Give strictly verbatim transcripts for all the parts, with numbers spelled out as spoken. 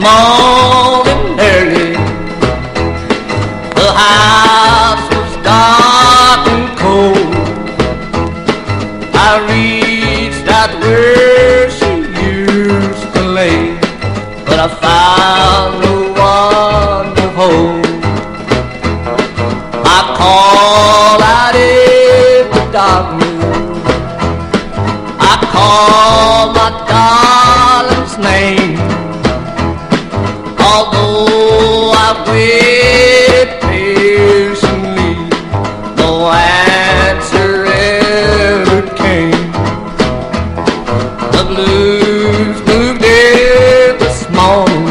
morning early. The house was dark and cold. I reached out where she used to lay, but I found no one to hold. I called out in the darkness, I called my darling's name. Although I waited patiently, no answer ever came. The blues moved in this morning,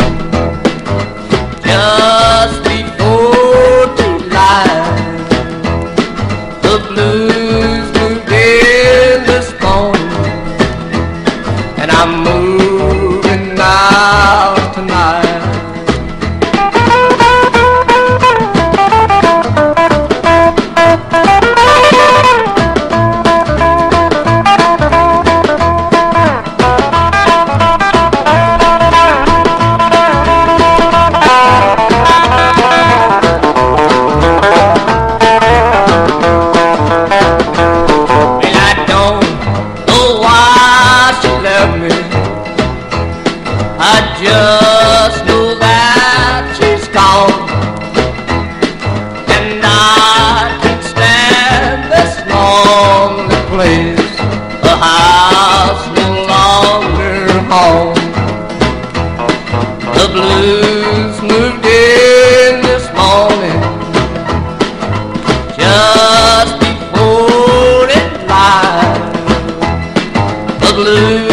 just before daylight. The blues moved in this morning, and I'm moving out tonight. I just know that she's gone, and I can't stand this lonely place, a house no longer home. The blues moved in this morning, just before it light. The blues